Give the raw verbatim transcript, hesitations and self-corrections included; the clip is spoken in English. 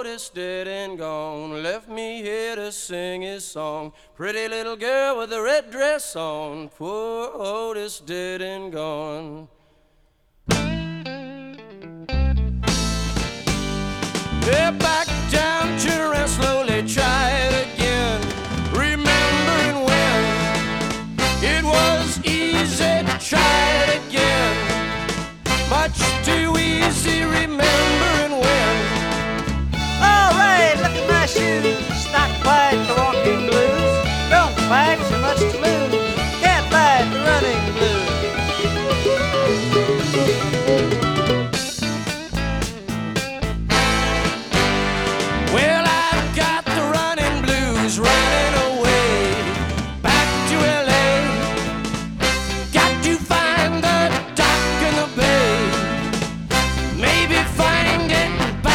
Otis dead and gone, left me here to sing his song. Pretty little girl with a red dress on, poor Otis dead and gone. Yeah, back